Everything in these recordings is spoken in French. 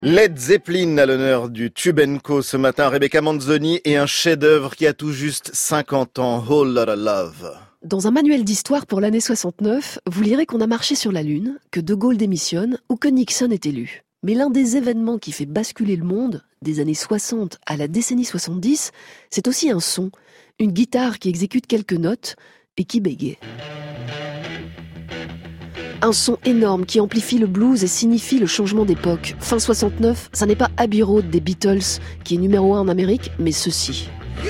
Led Zeppelin à l'honneur du Tube & Co ce matin, Rebecca Manzoni, et un chef-d'œuvre qui a tout juste 50 ans, Whole Lotta Love. Dans un manuel d'histoire pour l'année 69, vous lirez qu'on a marché sur la Lune, que De Gaulle démissionne ou que Nixon est élu. Mais l'un des événements qui fait basculer le monde, des années 60 à la décennie 70, c'est aussi un son, une guitare qui exécute quelques notes et qui bégaye. Un son énorme qui amplifie le blues et signifie le changement d'époque. Fin 69, ça n'est pas Abbey Road des Beatles qui est numéro 1 en Amérique, mais ceci.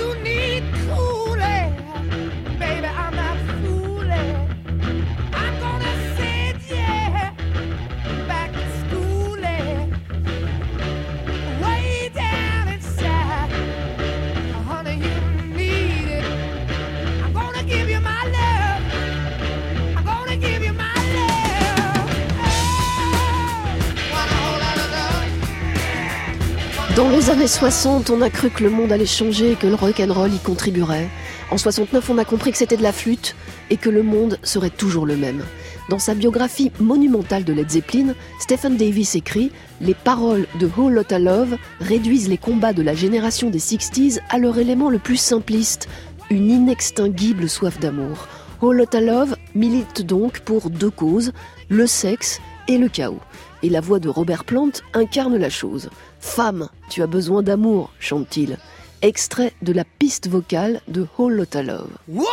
Dans les années 60, on a cru que le monde allait changer et que le rock'n'roll y contribuerait. En 69, on a compris que c'était de la flûte et que le monde serait toujours le même. Dans sa biographie monumentale de Led Zeppelin, Stephen Davis écrit « Les paroles de Whole Lotta Love réduisent les combats de la génération des 60s à leur élément le plus simpliste, une inextinguible soif d'amour. Whole Lotta Love milite donc pour deux causes, le sexe et le chaos. Et la voix de Robert Plant incarne la chose. « Femme, tu as besoin d'amour », chante-t-il. Extrait de la piste vocale de Whole Lotta Love. Woman,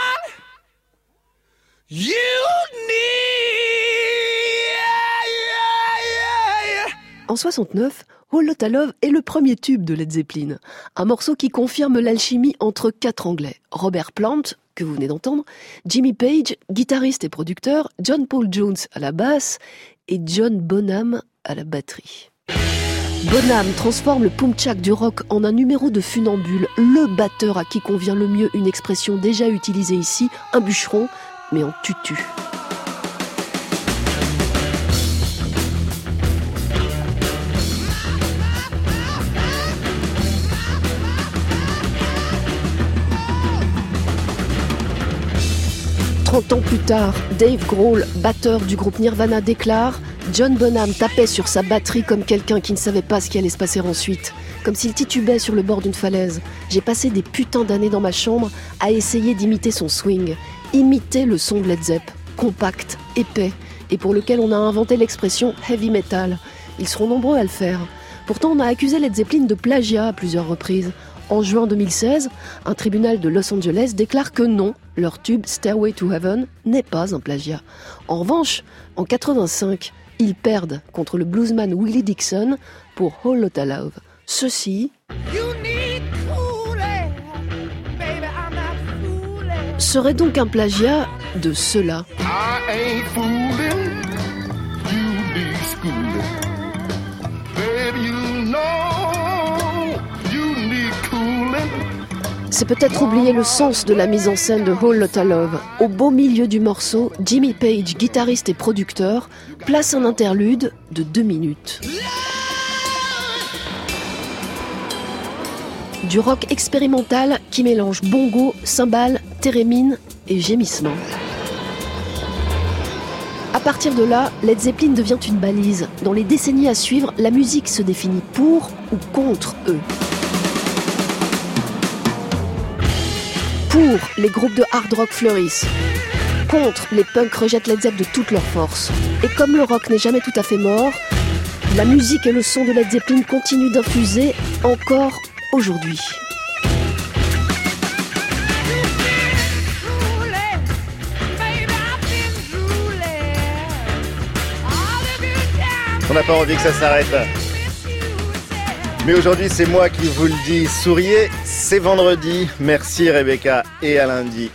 you need... En 69, Whole Lotta Love est le premier tube de Led Zeppelin. Un morceau qui confirme l'alchimie entre quatre Anglais. Robert Plant, que vous venez d'entendre, Jimmy Page, guitariste et producteur, John Paul Jones à la basse et John Bonham à la batterie. Bonham transforme le pump-chak du rock en un numéro de funambule, le batteur à qui convient le mieux une expression déjà utilisée ici, un bûcheron, mais en tutu. Ans plus tard, Dave Grohl, batteur du groupe Nirvana, déclare « John Bonham tapait sur sa batterie comme quelqu'un qui ne savait pas ce qui allait se passer ensuite, comme s'il titubait sur le bord d'une falaise. J'ai passé des putains d'années dans ma chambre à essayer d'imiter son swing, imiter le son de Led Zepp, compact, épais, et pour lequel on a inventé l'expression heavy metal. Ils seront nombreux à le faire. Pourtant, on a accusé Led Zeppelin de plagiat à plusieurs reprises. En juin 2016, un tribunal de Los Angeles déclare que non, leur tube Stairway to Heaven n'est pas un plagiat. En revanche, en 85, ils perdent contre le bluesman Willie Dixon pour Whole Lotta Love. Ceci serait donc un plagiat de cela. C'est peut-être oublier le sens de la mise en scène de Whole Lotta Love. Au beau milieu du morceau, Jimmy Page, guitariste et producteur, place un interlude de 2 minutes. Du rock expérimental qui mélange bongo, cymbales, thérémine et gémissements. À partir de là, Led Zeppelin devient une balise. Dans les décennies à suivre, la musique se définit pour ou contre eux. Pour, les groupes de hard rock fleurissent. Contre, les punks rejettent Led Zepp de toute leur force. Et comme le rock n'est jamais tout à fait mort, la musique et le son de Led Zeppelin continuent d'infuser encore aujourd'hui. On n'a pas envie que ça s'arrête. Mais aujourd'hui, c'est moi qui vous le dis. Souriez, c'est vendredi. Merci Rebecca et à lundi.